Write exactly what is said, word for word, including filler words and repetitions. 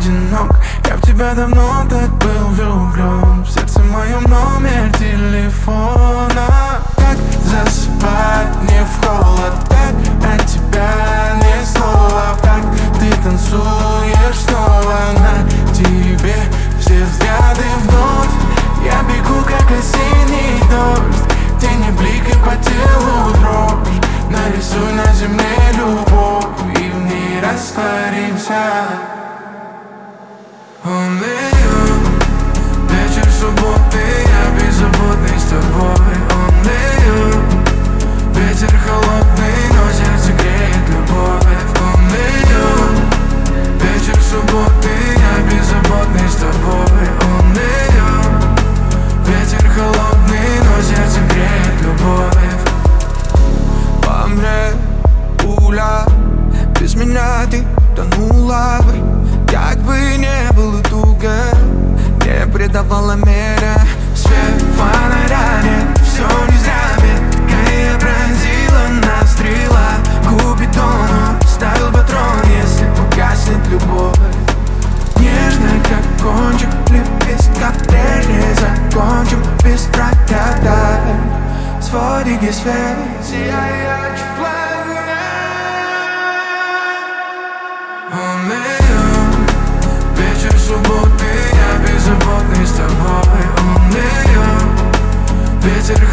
одинок. Я в тебя давно так был влюблен. В сердце моем номер телефона. Как засыпать не в холод, так от тебя ни слова. Как ты танцуешь снова, на тебе все взгляды вновь. Я бегу, как осенний дождь, тени блик и по телу дрожь. Нарисуй на земле любовь и в ней растворимся. Only you. Вечер субботы, я беззаботный с тобой. Only you. Ветер холодный, но сердце греет любовь. Only you. Вечер субботы, я беззаботный с тобой. Only you. Ветер холодный, но сердце греет любовь. По мне пуля, без меня ты тонула бы. Как бы не было туго, не предавала меря. Свет фонаря, нет, все не зря. Меткая пронзила нас стрела. Купидону ставил патрон, если погаснет любовь. Нежно, как кончик лепестка, прежде закончим без проката. Сводики свет, сияет в пламя. Only you. Вечер субботы, я беззаботный с тобой. Only you. Ветер